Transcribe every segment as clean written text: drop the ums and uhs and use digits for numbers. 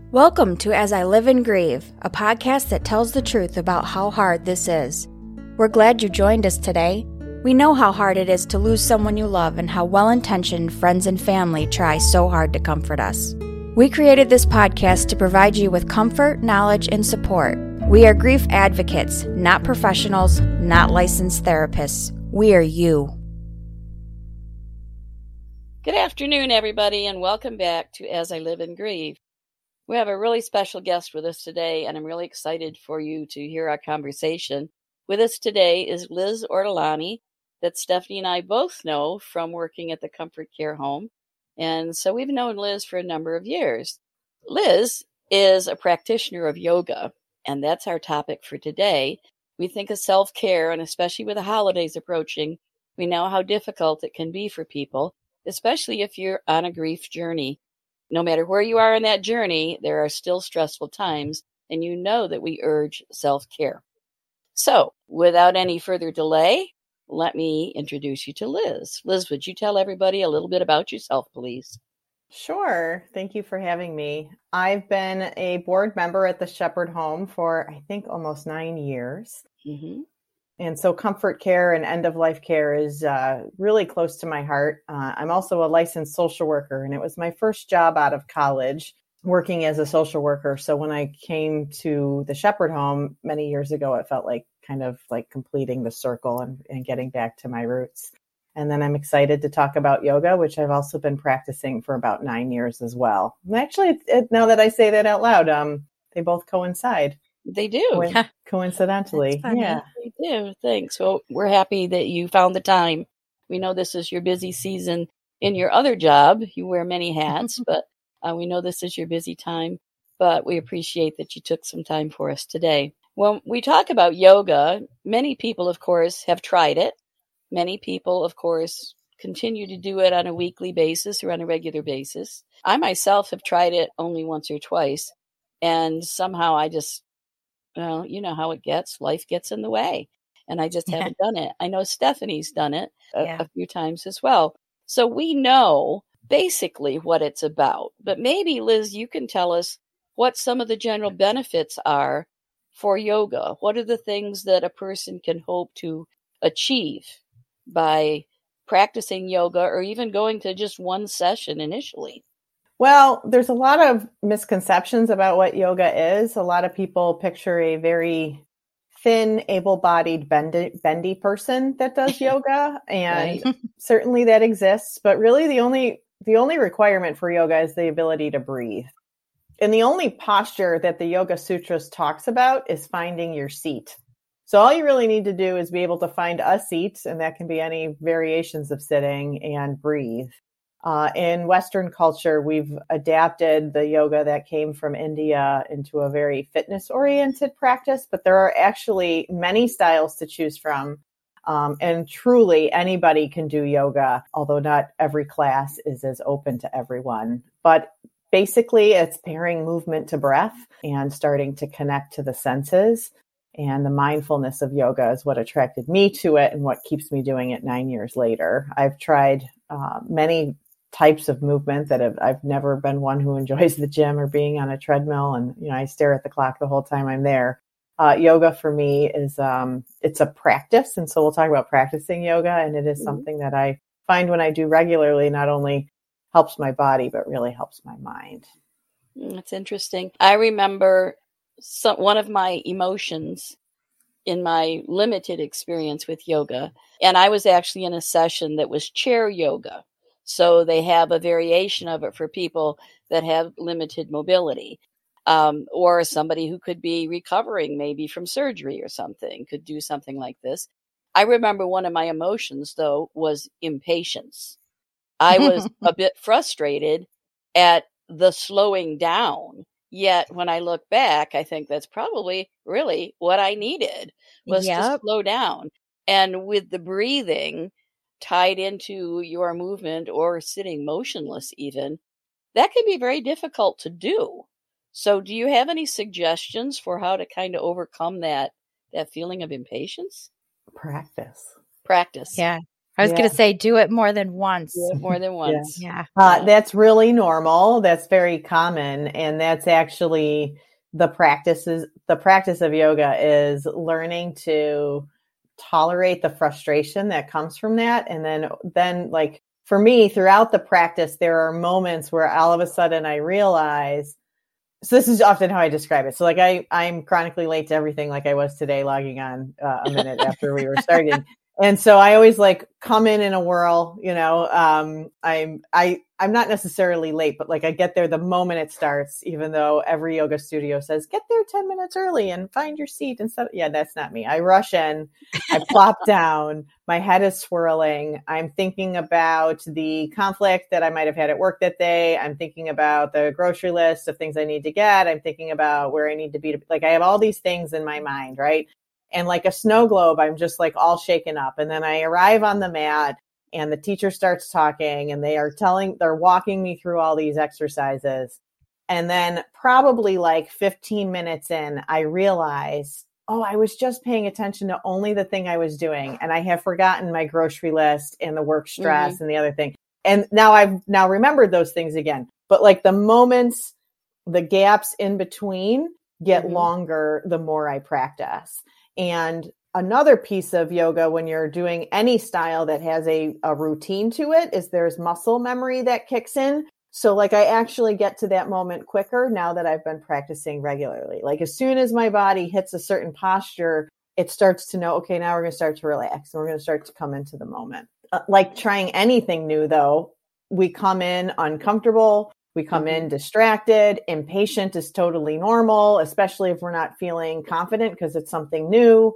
Welcome to As I Live and Grieve, a podcast that tells the truth about how hard this is. We're glad you joined us today. We know how hard it is to lose someone you love and how well-intentioned friends and family try so hard to comfort us. We created this podcast to provide you with comfort, knowledge, and support. We are grief advocates, not professionals, not licensed therapists. We are you. Good afternoon, everybody, and welcome back to As I Live and Grieve. We have a really special guest with us today, and I'm really excited for you to hear our conversation. With us today is Liz Ortolani, that Stephanie and I both know from working at the Comfort Care Home. And so we've known Liz for a number of years. Liz is a practitioner of yoga, and that's our topic for today. We think of self-care, and especially with the holidays approaching, we know how difficult it can be for people, especially if you're on a grief journey. No matter where you are in that journey, there are still stressful times, and you know that we urge self-care. So, without any further delay, let me introduce you to Liz. Liz, would you tell everybody a little bit about yourself, please? Sure. Thank you for having me. I've been a board member at the Shepherd Home for, I think, almost 9 years. Mm-hmm. And so comfort care and end-of-life care is really close to my heart. I'm also a licensed social worker, and it was my first job out of college working as a social worker. So when I came to the Shepherd Home many years ago, it felt like kind of like completing the circle and getting back to my roots. And then I'm excited to talk about yoga, which I've also been practicing for about 9 years as well. And actually, now that I say that out loud, they both coincide. They do. Coincidentally. Yeah. They do. Thanks. Well, we're happy that you found the time. We know this is your busy season in your other job. You wear many hats, but we know this is your busy time. But we appreciate that you took some time for us today. When we talk about yoga, many people, of course, have tried it. Many people, of course, continue to do it on a weekly basis or on a regular basis. I myself have tried it only once or twice. And somehow I just, well, you know how it gets. Life gets in the way. And I just haven't done it. I know Stephanie's done it a few times as well. So we know basically what it's about. But maybe, Liz, you can tell us what some of the general benefits are for yoga. What are the things that a person can hope to achieve by practicing yoga or even going to just one session initially? Well, there's a lot of misconceptions about what yoga is. A lot of people picture a very thin, able-bodied, bendy person that does yoga, and Right. Certainly that exists. But really, the only requirement for yoga is the ability to breathe. And the only posture that the Yoga Sutras talks about is finding your seat. So all you really need to do is be able to find a seat, and that can be any variations of sitting, and breathe. In Western culture, we've adapted the yoga that came from India into a very fitness-oriented practice, but there are actually many styles to choose from. And truly, anybody can do yoga, although not every class is as open to everyone. But basically, it's pairing movement to breath and starting to connect to the senses. And the mindfulness of yoga is what attracted me to it and what keeps me doing it 9 years later. I've tried many types of movement that I've never been one who enjoys the gym or being on a treadmill. And, I stare at the clock the whole time I'm there. Yoga for me is, it's a practice. And so we'll talk about practicing yoga. And it is something that I find when I do regularly, not only helps my body, but really helps my mind. That's interesting. I remember one of my emotions in my limited experience with yoga, and I was actually in a session that was chair yoga. So they have a variation of it for people that have limited mobility, or somebody who could be recovering maybe from surgery or something, could do something like this. I remember one of my emotions, though, was impatience. I was a bit frustrated at the slowing down. Yet when I look back, I think that's probably really what I needed, was to slow down. And with the breathing tied into your movement or sitting motionless even, that can be very difficult to do. So do you have any suggestions for how to kind of overcome that feeling of impatience? Practice. Practice. Yeah. I was going to say, do it more than once. Do it more than once. Yeah. That's really normal. That's very common. And that's actually the practice of yoga is learning to tolerate the frustration that comes from that. And then like for me, throughout the practice, there are moments where all of a sudden I realize, so this is often how I describe it. So like I'm chronically late to everything, like I was today, logging on a minute after we were starting. And so I always like come in a whirl, you know, I'm not necessarily late, but like I get there the moment it starts, even though every yoga studio says, get there 10 minutes early and find your seat and stuff. Yeah, that's not me. I rush in, I plop down, my head is swirling. I'm thinking about the conflict that I might've had at work that day. I'm thinking about the grocery list of things I need to get. I'm thinking about where I need to be. Like I have all these things in my mind, right? And like a snow globe, I'm just like all shaken up. And then I arrive on the mat and the teacher starts talking and they're walking me through all these exercises. And then probably like 15 minutes in, I realize, oh, I was just paying attention to only the thing I was doing. And I have forgotten my grocery list and the work stress and the other thing. And now I've remembered those things again. But like the moments, the gaps in between get longer the more I practice. And another piece of yoga when you're doing any style that has a routine to it is there's muscle memory that kicks in. So like I actually get to that moment quicker now that I've been practicing regularly. Like as soon as my body hits a certain posture, it starts to know, okay, now we're going to start to relax and we're going to start to come into the moment. Like trying anything new though, we come in uncomfortable. We come in distracted. Impatient is totally normal, especially if we're not feeling confident because it's something new.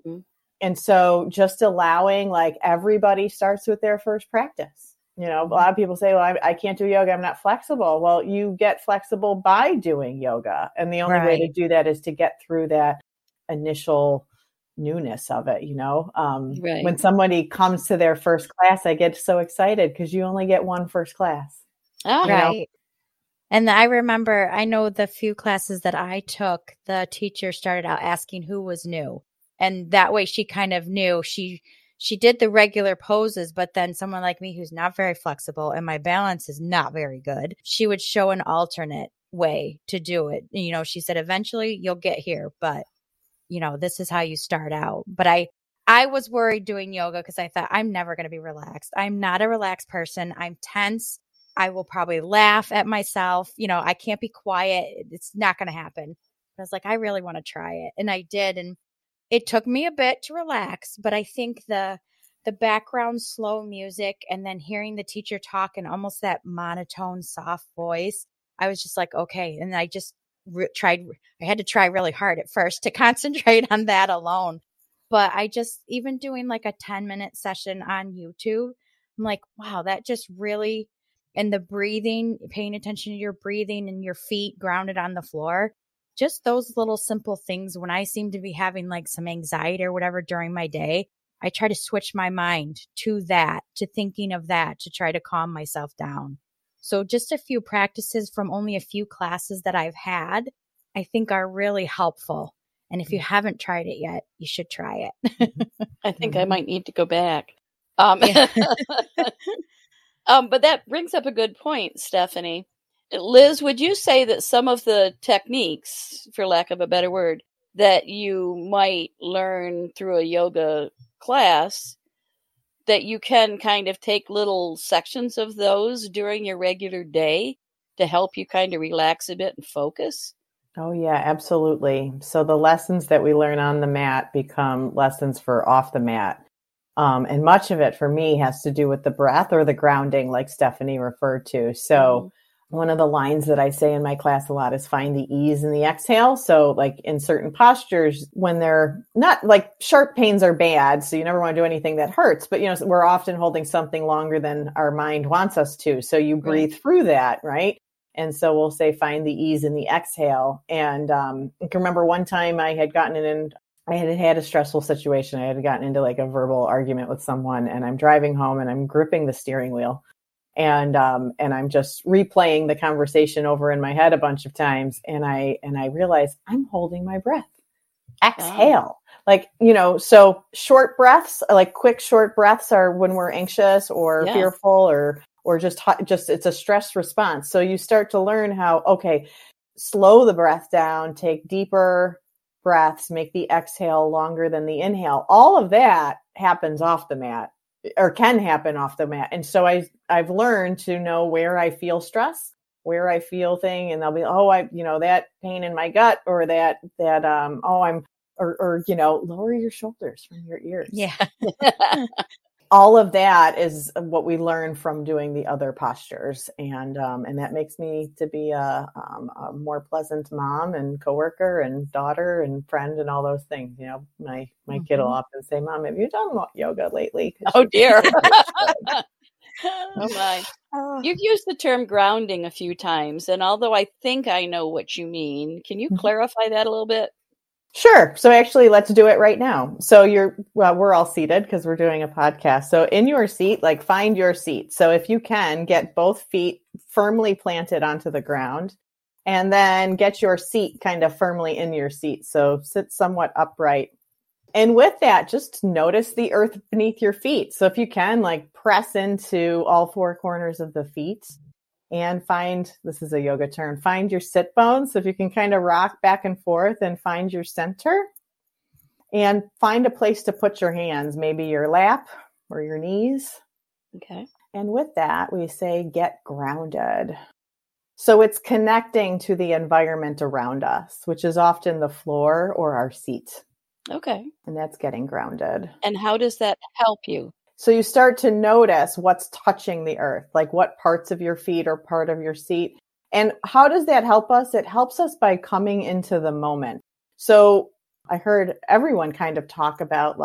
And so just allowing, like everybody starts with their first practice. You know, a lot of people say, well, I can't do yoga. I'm not flexible. Well, you get flexible by doing yoga. And the only way to do that is to get through that initial newness of it. You know, when somebody comes to their first class, I get so excited because you only get one first class. Oh, right. And I remember, I know the few classes that I took, the teacher started out asking who was new. And that way she kind of knew she did the regular poses, but then someone like me who's not very flexible and my balance is not very good, she would show an alternate way to do it. You know, she said, eventually you'll get here, but you know, this is how you start out. But I was worried doing yoga because I thought I'm never going to be relaxed. I'm not a relaxed person. I'm tense. I will probably laugh at myself. You know, I can't be quiet. It's not going to happen. But I was like, I really want to try it. And I did. And it took me a bit to relax, but I think the background slow music and then hearing the teacher talk in almost that monotone, soft voice, I was just like, okay. And I just I had to try really hard at first to concentrate on that alone. But I just, even doing like a 10-minute session on YouTube, I'm like, wow, that just really, and the breathing, paying attention to your breathing and your feet grounded on the floor, just those little simple things. When I seem to be having like some anxiety or whatever during my day, I try to switch my mind to that, to thinking of that, to try to calm myself down. So just a few practices from only a few classes that I've had, I think are really helpful. And if you haven't tried it yet, you should try it. I think I might need to go back. But that brings up a good point, Stephanie. Liz, would you say that some of the techniques, for lack of a better word, that you might learn through a yoga class, that you can kind of take little sections of those during your regular day to help you kind of relax a bit and focus? Oh, yeah, absolutely. So the lessons that we learn on the mat become lessons for off the mat. And much of it for me has to do with the breath or the grounding, like Stephanie referred to. So one of the lines that I say in my class a lot is find the ease in the exhale. So like in certain postures, when they're not like sharp pains are bad, so you never want to do anything that hurts, but you know, we're often holding something longer than our mind wants us to. So you breathe through that, right? And so we'll say, find the ease in the exhale. And I can remember one time I had had a stressful situation. I had gotten into like a verbal argument with someone, and I'm driving home and I'm gripping the steering wheel. And I'm just replaying the conversation over in my head a bunch of times. And I realized I'm holding my breath. Exhale. Like, so short breaths, like quick short breaths are when we're anxious or fearful or just it's a stress response. So you start to learn how, okay, slow the breath down, take deeper breaths, make the exhale longer than the inhale. All of that happens off the mat or can happen off the mat. And so I've learned to know where I feel stress, where I feel thing, and they'll be, that pain in my gut or lower your shoulders from your ears. Yeah. All of that is what we learn from doing the other postures. And that makes me to be a more pleasant mom and coworker and daughter and friend and all those things. My kid will often say, Mom, have you done yoga lately? Oh dear. Oh my. You've used the term grounding a few times. And although I think I know what you mean, can you clarify that a little bit? Sure. So actually, let's do it right now. So we're all seated because we're doing a podcast. So in your seat, find your seat. So if you can, get both feet firmly planted onto the ground and then get your seat kind of firmly in your seat. So sit somewhat upright. And with that, just notice the earth beneath your feet. So if you can, press into all four corners of the feet. And this is a yoga term, find your sit bones. So if you can kind of rock back and forth and find your center and find a place to put your hands, maybe your lap or your knees. Okay. And with that, we say, get grounded. So it's connecting to the environment around us, which is often the floor or our seat. Okay. And that's getting grounded. And how does that help you? So you start to notice what's touching the earth, like what parts of your feet are part of your seat. And how does that help us? It helps us by coming into the moment. So I heard everyone kind of talk about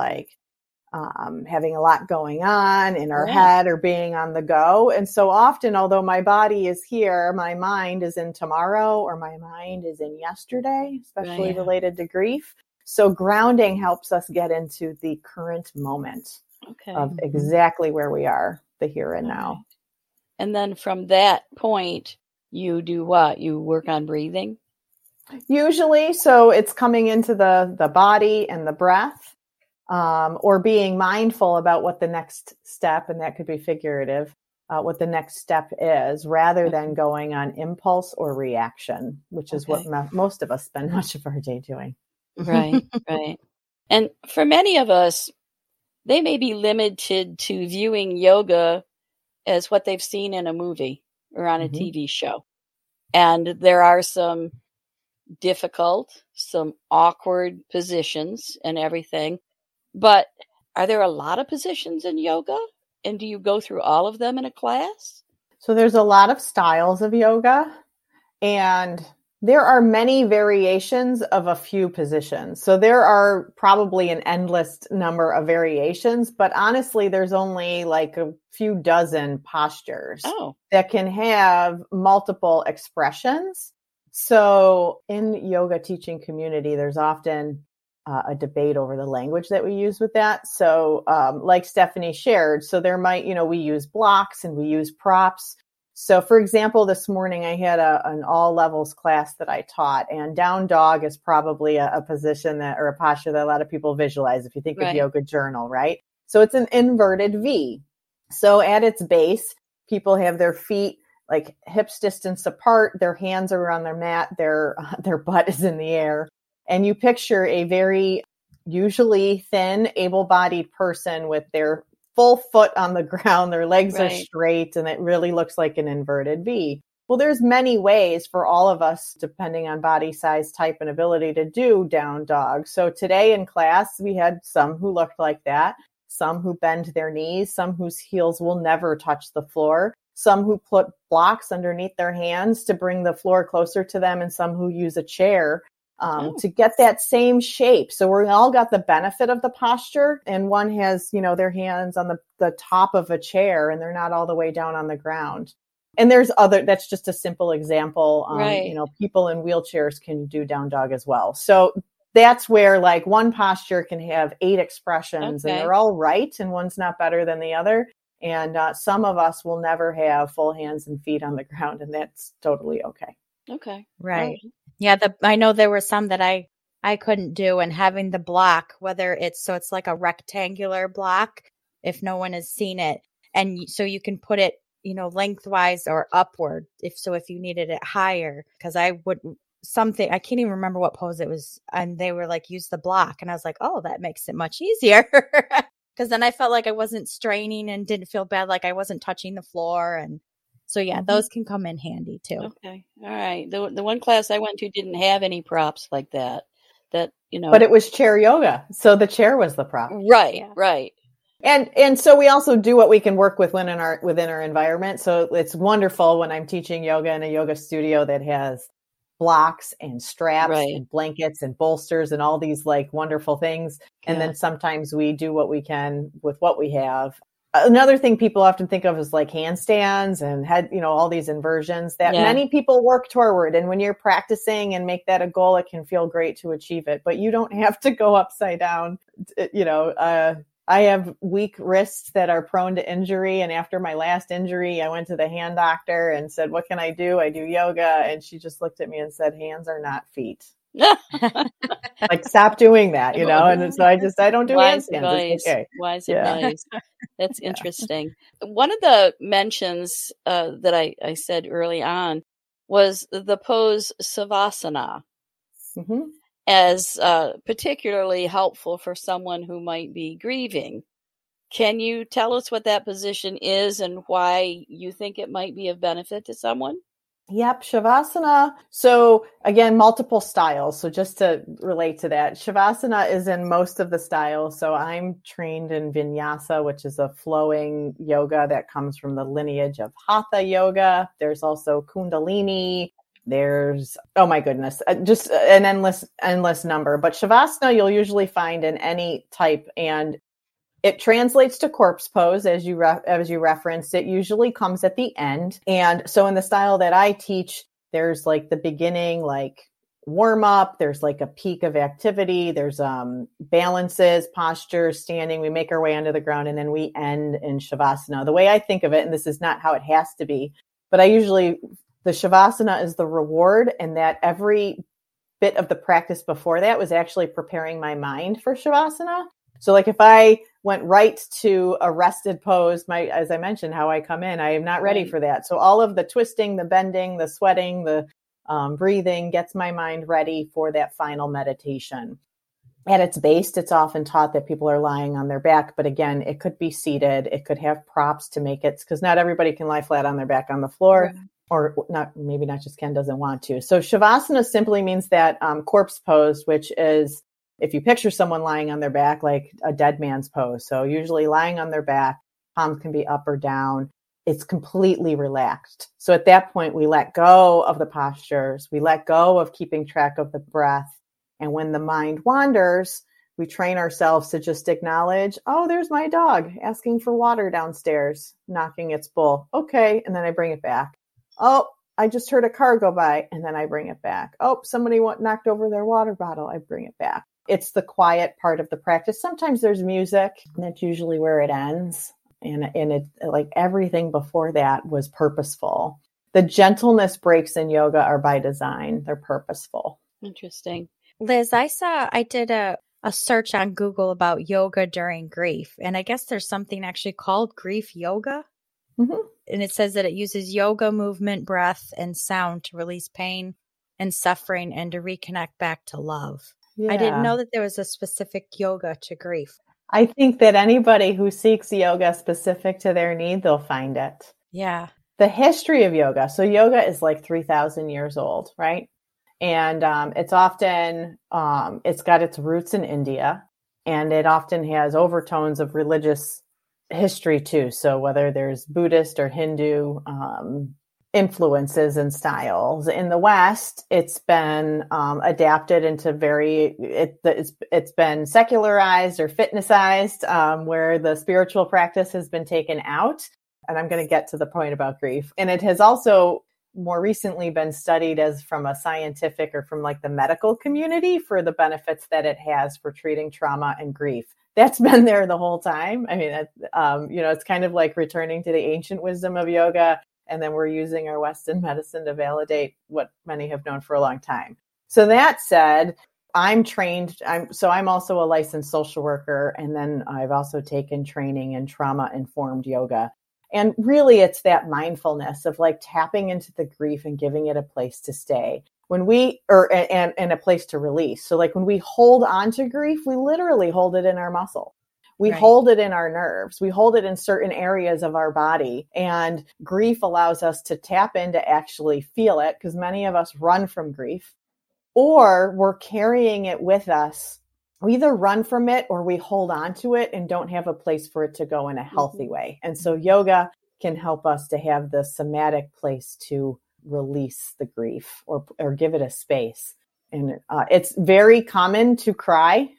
having a lot going on in our head or being on the go. And so often, although my body is here, my mind is in tomorrow or my mind is in yesterday, especially related to grief. So grounding helps us get into the current moment. Of exactly where we are, the here and now. And then from that point, you do what? You work on breathing? Usually. So it's coming into the body and the breath, or being mindful about what the next step, and that could be figurative, what the next step is, rather than going on impulse or reaction, which is what most of us spend much of our day doing. Right, right. And for many of us, they may be limited to viewing yoga as what they've seen in a movie or on a TV show. And there are some difficult, some awkward positions and everything. But are there a lot of positions in yoga? And do you go through all of them in a class? So there's a lot of styles of yoga, and there are many variations of a few positions. So there are probably an endless number of variations, but honestly, there's only a few dozen postures that can have multiple expressions. So in yoga teaching community, there's often a debate over the language that we use with that. So like Stephanie shared, so there might, we use blocks and we use props. So for example, this morning I had an all levels class that I taught, and down dog is probably a position or a posture that a lot of people visualize if you think of Yoga Journal, right? So it's an inverted V. So at its base, people have their feet hips distance apart, their hands are on their mat, their butt is in the air. And you picture a very usually thin, able-bodied person with their full foot on the ground, their legs are straight, and it really looks like an inverted V. Well, there's many ways for all of us, depending on body size, type, and ability, to do down dog. So today in class, we had some who looked like that, some who bend their knees, some whose heels will never touch the floor, some who put blocks underneath their hands to bring the floor closer to them, and some who use a chair to get that same shape. So we all got the benefit of the posture, and one has, their hands on the top of a chair and they're not all the way down on the ground. And there's that's just a simple example. People in wheelchairs can do down dog as well. So that's where one posture can have 8 expressions and they're all right. And one's not better than the other. And some of us will never have full hands and feet on the ground, and that's totally okay. Okay. Right. Yeah, I know there were some that I I couldn't do. And having the block, whether it's like a rectangular block, if no one has seen it. And so you can put it, lengthwise or upward if you needed it higher. Cause I can't even remember what pose it was. And they were like, use the block. And I was like, oh, that makes it much easier. Cause then I felt like I wasn't straining and didn't feel bad. Like I wasn't touching the floor. And so, yeah, those can come in handy too. Okay. All right. The one class I went to didn't have any props like that. But it was chair yoga. So the chair was the prop. Right. Yeah. Right. And so we also do what we can work with within our environment. So it's wonderful when I'm teaching yoga in a yoga studio that has blocks and straps and blankets and bolsters and all these like wonderful things. And then sometimes we do what we can with what we have. Another thing people often think of is like handstands and all these inversions that many people work toward. And when you're practicing and make that a goal, it can feel great to achieve it, but you don't have to go upside down. I have weak wrists that are prone to injury. And after my last injury, I went to the hand doctor and said, what can I do? I do yoga. And she just looked at me and said, hands are not feet. Like, stop doing that, And so I don't do handstands. It's okay. Wise advice. That's interesting. One of the mentions that I said early on was the pose Savasana. Mm-hmm. As particularly helpful for someone who might be grieving. Can you tell us what that position is and why you think it might be of benefit to someone? Yep, Shavasana. So again, multiple styles. So just to relate to that, Shavasana is in most of the styles. So I'm trained in Vinyasa, which is a flowing yoga that comes from the lineage of Hatha yoga. There's also Kundalini. There's, oh my goodness, just an endless number. But Shavasana you'll usually find in any type, and it translates to corpse pose as you referenced. It usually comes at the end. And so in the style that I teach, there's like the beginning, like warm up. There's like a peak of activity. There's balances, postures, standing. We make our way onto the ground, and then we end in Shavasana. The way I think of it, and this is not how it has to be, but the Shavasana is the reward, and that every bit of the practice before that was actually preparing my mind for Shavasana. So like if I went right to a rested pose, as I mentioned, how I come in, I am not ready for that. So all of the twisting, the bending, the sweating, the breathing gets my mind ready for that final meditation. At its base, it's often taught that people are lying on their back. But again, it could be seated. It could have props to make it, because not everybody can lie flat on their back on the floor. Right. Or not, maybe not just Ken doesn't want to. So Shavasana simply means that corpse pose, which is if you picture someone lying on their back, like a dead man's pose. So usually lying on their back, palms can be up or down. It's completely relaxed. So at that point, we let go of the postures. We let go of keeping track of the breath. And when the mind wanders, we train ourselves to just acknowledge, oh, there's my dog asking for water downstairs, knocking its bowl. Okay. And then I bring it back. Oh, I just heard a car go by, and then I bring it back. Oh, somebody knocked over their water bottle. I bring it back. It's the quiet part of the practice. Sometimes there's music, and that's usually where it ends. And it, like everything before that was purposeful. The gentleness breaks in yoga are by design. They're purposeful. Interesting. Liz, I did a search on Google about yoga during grief. And I guess there's something actually called grief yoga. Mm-hmm. And it says that it uses yoga, movement, breath, and sound to release pain and suffering and to reconnect back to love. Yeah. I didn't know that there was a specific yoga to grief. I think that anybody who seeks yoga specific to their need, they'll find it. Yeah. The history of yoga. So yoga is like 3,000 years old, right? And it's often, it's got its roots in India, and it often has overtones of religious history too. So whether there's Buddhist or Hindu influences and styles. In the West, it's been adapted into it's been secularized or fitnessized, where the spiritual practice has been taken out. And I'm going to get to the point about grief. And it has also more recently been studied as from a scientific or from like the medical community for the benefits that it has for treating trauma and grief. That's been there the whole time. I mean, it's kind of like returning to the ancient wisdom of yoga, and then we're using our Western medicine to validate what many have known for a long time. So that said, I'm trained. I'm also a licensed social worker. And then I've also taken training in trauma-informed yoga. And really it's that mindfulness of like tapping into the grief and giving it a place to stay. And a place to release. So like when we hold on to grief, we literally hold it in our muscle. We hold it in our nerves. We hold it in certain areas of our body. And grief allows us to tap in to actually feel it, because many of us run from grief, or we're carrying it with us. We either run from it or we hold on to it and don't have a place for it to go in a healthy way. And so yoga can help us to have the somatic place to release the grief or give it a space. And it's very common to cry.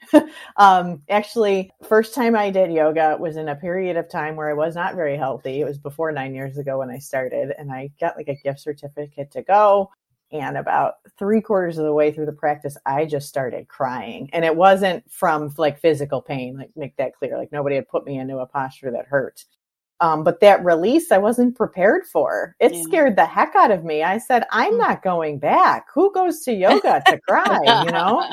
Actually, first time I did yoga was in a period of time where I was not very healthy. It was before 9 years ago when I started, and I got like a gift certificate to go. And about 3/4 of the way through the practice, I just started crying. And it wasn't from like physical pain, like make that clear. Like nobody had put me into a posture that hurt. But that release, I wasn't prepared for. It scared the heck out of me. I said, I'm not going back. Who goes to yoga to cry, you know?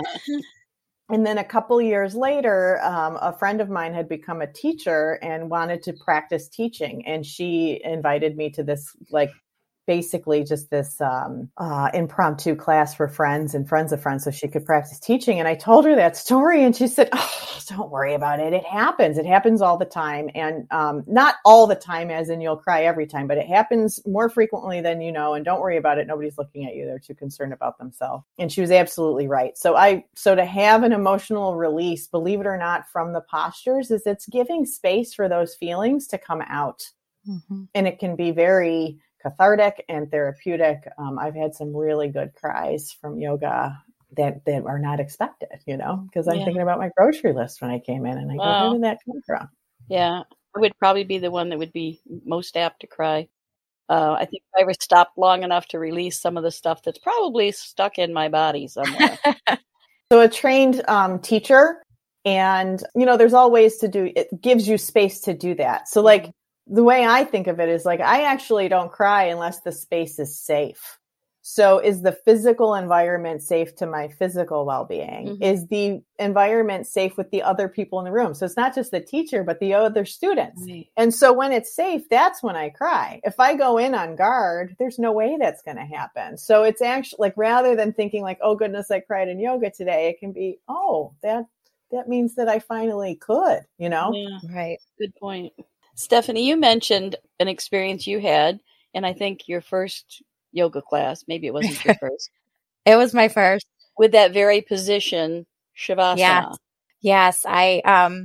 And then a couple years later, a friend of mine had become a teacher and wanted to practice teaching. And she invited me to this, like, basically just this impromptu class for friends and friends of friends so she could practice teaching. And I told her that story and she said, oh, don't worry about it. It happens. It happens all the time. And not all the time as in you'll cry every time, but it happens more frequently than you know. And don't worry about it. Nobody's looking at you. They're too concerned about themselves. And she was absolutely right. So to have an emotional release, believe it or not, from the postures is it's giving space for those feelings to come out. Mm-hmm. And it can be very cathartic and therapeutic. I've had some really good cries from yoga that are not expected, you know, because I'm thinking about my grocery list when I came in and I go, where did that come from? Yeah, I would probably be the one that would be most apt to cry. I think if I ever stopped long enough to release some of the stuff that's probably stuck in my body somewhere. So a trained teacher, and, you know, there's all ways to do it, gives you space to do that. So like, the way I think of it is like, I actually don't cry unless the space is safe. So is the physical environment safe to my physical well-being? Mm-hmm. Is the environment safe with the other people in the room? So it's not just the teacher, but the other students. Right. And so when it's safe, that's when I cry. If I go in on guard, there's no way that's going to happen. So it's actually like, rather than thinking like, oh goodness, I cried in yoga today, it can be, oh, that means that I finally could, you know? Yeah. Right. Good point. Stephanie, you mentioned an experience you had, and I think your first yoga class, maybe it wasn't your first. It was my first. With that very position, Shavasana. Yes. I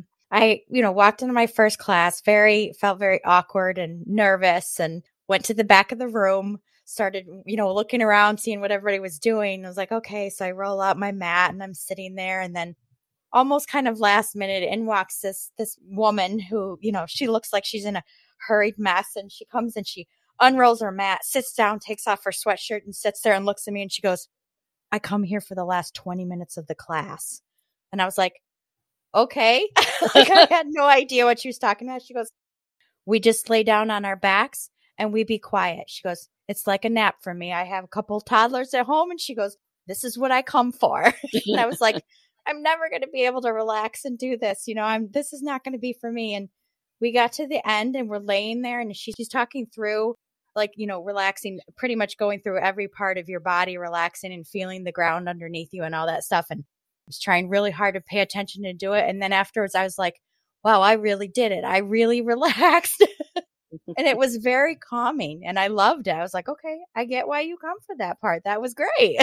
walked into my first class, felt very awkward and nervous, and went to the back of the room, started, looking around, seeing what everybody was doing. I was like, okay, so I roll out my mat and I'm sitting there, and then almost kind of last minute in walks this woman who, she looks like she's in a hurried mess, and she comes and she unrolls her mat, sits down, takes off her sweatshirt and sits there and looks at me and she goes, I come here for the last 20 minutes of the class. And I was like, okay. Like, I had no idea what she was talking about. She goes, we just lay down on our backs and we be quiet. She goes, it's like a nap for me. I have a couple toddlers at home, and she goes, this is what I come for. And I was like, I'm never going to be able to relax and do this. This is not going to be for me. And we got to the end and we're laying there, and she's talking through, like, relaxing, pretty much going through every part of your body, relaxing and feeling the ground underneath you and all that stuff. And I was trying really hard to pay attention to do it. And then afterwards I was like, wow, I really did it. I really relaxed. And it was very calming and I loved it. I was like, okay, I get why you come for that part. That was great.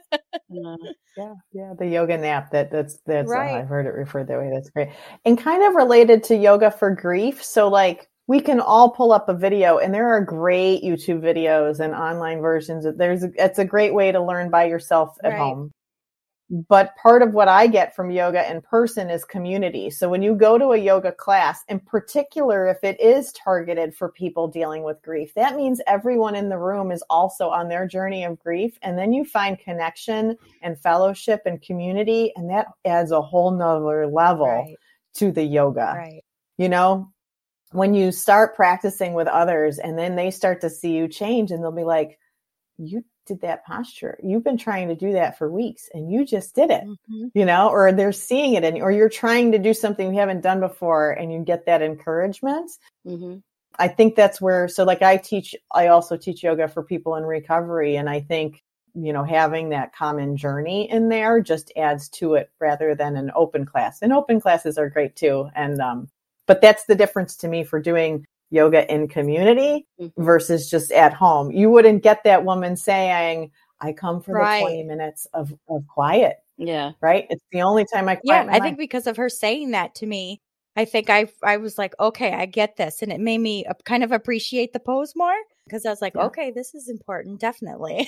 Yeah. The yoga nap. That's right. I've heard it referred that way. That's great. And kind of related to yoga for grief. So like, we can all pull up a video, and there are great YouTube videos and online versions. It's a great way to learn by yourself at home. But part of what I get from yoga in person is community. So when you go to a yoga class, in particular, if it is targeted for people dealing with grief, that means everyone in the room is also on their journey of grief. And then you find connection and fellowship and community. And that adds a whole nother level to the yoga. Right. When you start practicing with others and then they start to see you change, and they'll be like, you did that posture. You've been trying to do that for weeks and you just did it, you know, or they're seeing it or you're trying to do something you haven't done before and you get that encouragement. I think that's where, so like I also teach yoga for people in recovery. And I think, you know, having that common journey in there just adds to it rather than an open class. And open classes are great too. And, but that's the difference to me for doing yoga in community versus just at home. You wouldn't get that woman saying, I come for the 20 minutes of quiet. Yeah. Right. It's the only time I quiet my I mind. think because of her saying that to me, I think I was like, okay, I get this. And it made me kind of appreciate the pose more because I was like, okay, this is important. Definitely.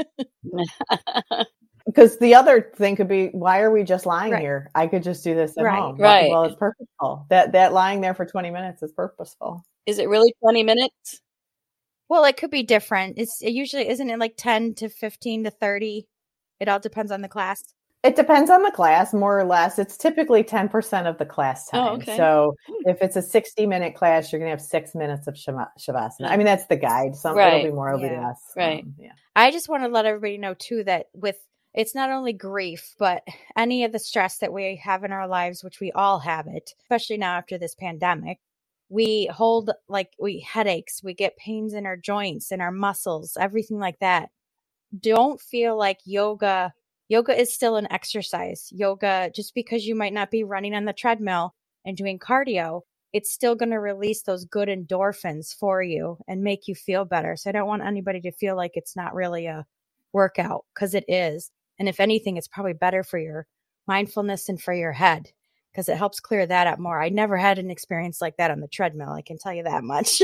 Because the other thing could be, why are we just lying here? I could just do this at home. Right. Well, it's purposeful. That lying there for 20 minutes is purposeful. Is it really 20 minutes? Well, it could be different. It usually, isn't it like 10 to 15 to 30? It all depends on the class. It depends on the class, more or less. It's typically 10% of the class time. Oh, okay. So if it's a 60-minute class, you're going to have 6 minutes of Shavasana. I mean, that's the guide. It'll be more, it'll be less. Right. I just want to let everybody know too that it's not only grief, but any of the stress that we have in our lives, which we all have it, especially now after this pandemic, we hold headaches, we get pains in our joints and our muscles, everything like that. Don't feel like yoga is still an exercise. Yoga, just because you might not be running on the treadmill and doing cardio, it's still going to release those good endorphins for you and make you feel better. So I don't want anybody to feel like it's not really a workout, because it is. And if anything, it's probably better for your mindfulness and for your head, because it helps clear that up more. I never had an experience like that on the treadmill. I can tell you that much.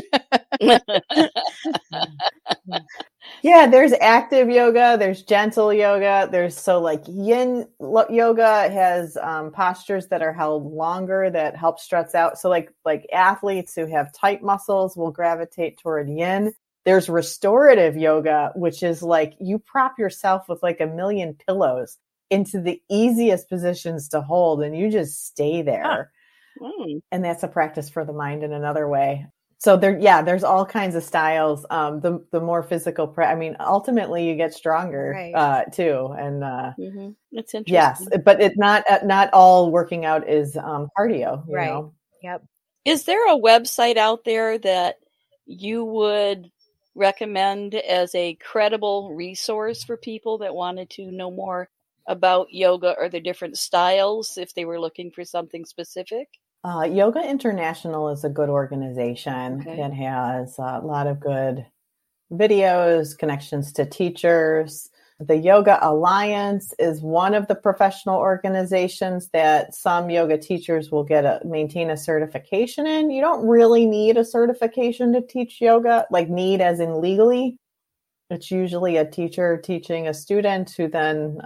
Yeah, there's active yoga, there's gentle yoga, there's yin yoga has postures that are held longer that help stretch out. So like athletes who have tight muscles will gravitate toward yin. There's restorative yoga, which is like you prop yourself with like a million pillows into the easiest positions to hold and you just stay there. And that's a practice for the mind in another way. So there's all kinds of styles. The more physical, ultimately you get stronger too. And that's interesting. Yes, but it's not all working out is cardio. You know? Yep. Is there a website out there that you would recommend as a credible resource for people that wanted to know more about yoga or the different styles if they were looking for something specific? Yoga International is a good organization that has a lot of good videos, connections to teachers. The Yoga Alliance is one of the professional organizations that some yoga teachers will maintain a certification in. You don't really need a certification to teach yoga, like need as in legally. It's usually a teacher teaching a student who then,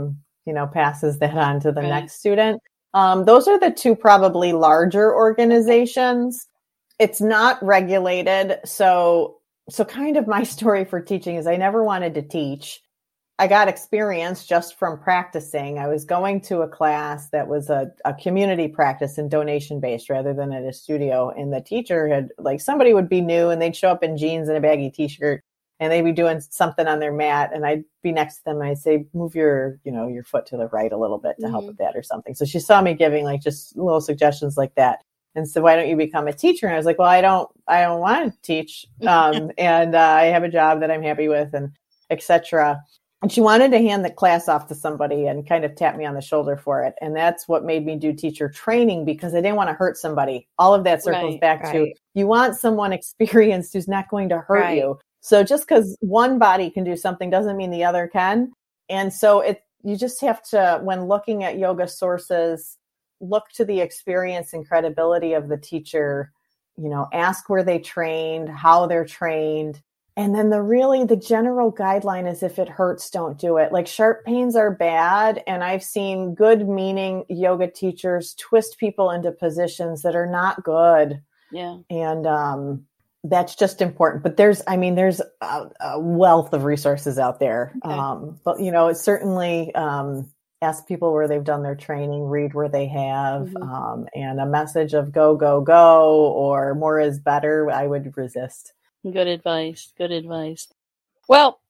passes that on to the next student. Those are the two probably larger organizations. It's not regulated. So kind of my story for teaching is I never wanted to teach. I got experience just from practicing. I was going to a class that was a community practice and donation based rather than at a studio. And the teacher had somebody would be new and they'd show up in jeans and a baggy t-shirt and they'd be doing something on their mat. And I'd be next to them and I'd say, move your foot to the right a little bit to help with that or something. So she saw me giving just little suggestions like that. And so why don't you become a teacher? And I was like, well, I don't want to teach. And I have a job that I'm happy with and et cetera. And she wanted to hand the class off to somebody and kind of tap me on the shoulder for it. And that's what made me do teacher training because I didn't want to hurt somebody. All of that circles back to you want someone experienced who's not going to hurt you. So just because one body can do something doesn't mean the other can. And so you just have to, when looking at yoga sources, look to the experience and credibility of the teacher, ask where they trained, how they're trained. And then the general guideline is if it hurts, don't do it. Like sharp pains are bad. And I've seen good meaning yoga teachers twist people into positions that are not good. Yeah. And that's just important. But there's a wealth of resources out there. Okay. But, it's certainly ask people where they've done their training, read where they have, and a message of go, go, go, or more is better, I would resist. Good advice. Good advice. Well,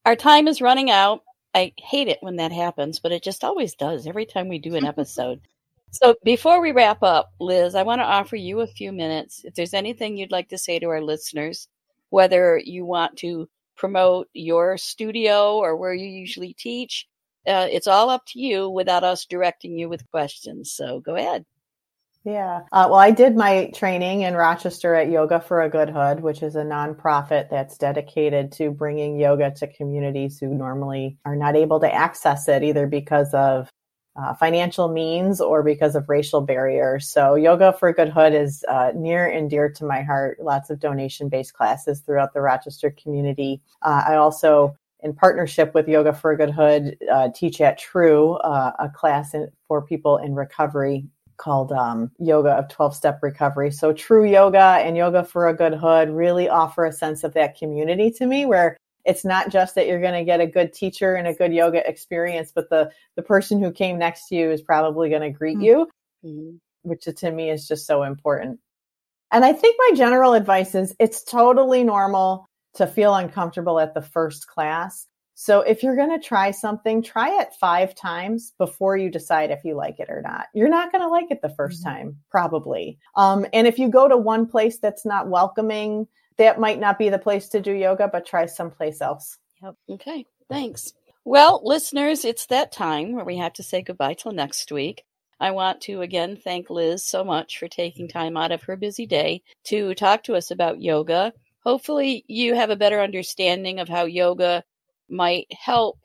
our time is running out. I hate it when that happens, but it just always does every time we do an episode. So before we wrap up, Liz, I want to offer you a few minutes. If there's anything you'd like to say to our listeners, whether you want to promote your studio or where you usually teach, it's all up to you without us directing you with questions. So go ahead. Yeah. Well, I did my training in Rochester at Yoga for a Good Hood, which is a nonprofit that's dedicated to bringing yoga to communities who normally are not able to access it, either because of financial means or because of racial barriers. So Yoga for a Good Hood is near and dear to my heart. Lots of donation-based classes throughout the Rochester community. I also, in partnership with Yoga for a Good Hood, teach at True, a class for people in recovery called Yoga of 12-Step Recovery. So True Yoga and Yoga for a Good Hood really offer a sense of that community to me, where it's not just that you're going to get a good teacher and a good yoga experience, but the person who came next to you is probably going to greet you, which to me is just so important. And I think my general advice is it's totally normal to feel uncomfortable at the first class. So if you're going to try something, try it 5 times before you decide if you like it or not. You're not going to like it the first time, probably. And if you go to one place that's not welcoming, that might not be the place to do yoga, but try someplace else. Yep. Okay. Thanks. Well, listeners, it's that time where we have to say goodbye till next week. I want to again thank Liz so much for taking time out of her busy day to talk to us about yoga. Hopefully you have a better understanding of how yoga might help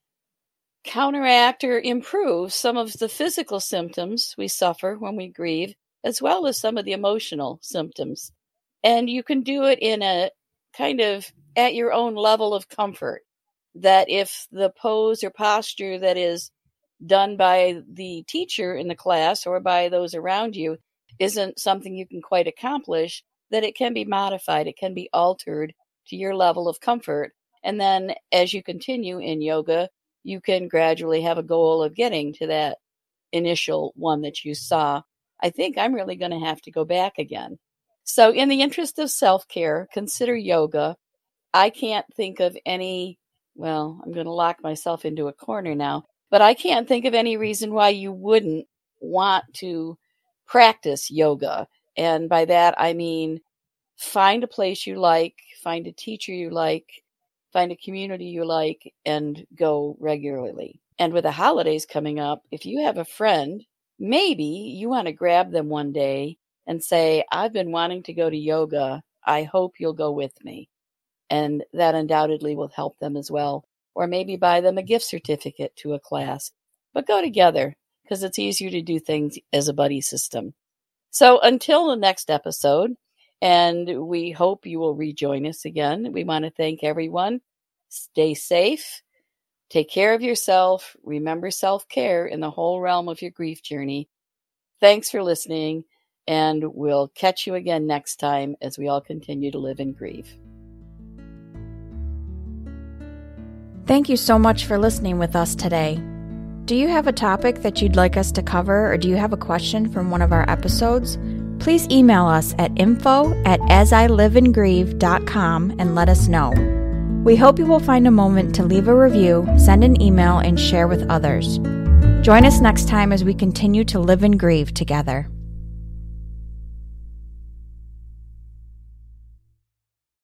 counteract or improve some of the physical symptoms we suffer when we grieve, as well as some of the emotional symptoms. And you can do it in a kind of at your own level of comfort, that if the pose or posture that is done by the teacher in the class or by those around you isn't something you can quite accomplish, that it can be modified, it can be altered to your level of comfort. And then as you continue in yoga, you can gradually have a goal of getting to that initial one that you saw. I think I'm really going to have to go back again. So in the interest of self-care, consider yoga. I can't think of any, well, I'm going to lock myself into a corner now, but I can't think of any reason why you wouldn't want to practice yoga. And by that, I mean, find a place you like, find a teacher you like, find a community you like, and go regularly. And with the holidays coming up, if you have a friend, maybe you want to grab them one day and say, I've been wanting to go to yoga. I hope you'll go with me. And that undoubtedly will help them as well. Or maybe buy them a gift certificate to a class. But go together, because it's easier to do things as a buddy system. So until the next episode, and we hope you will rejoin us again, we want to thank everyone. Stay safe. Take care of yourself. Remember self-care in the whole realm of your grief journey. Thanks for listening, and we'll catch you again next time as we all continue to live and grieve. Thank you so much for listening with us today. Do you have a topic that you'd like us to cover, or do you have a question from one of our episodes? Please email us at info@asiliveandgrieve.com and let us know. We hope you will find a moment to leave a review, send an email, and share with others. Join us next time as we continue to live and grieve together.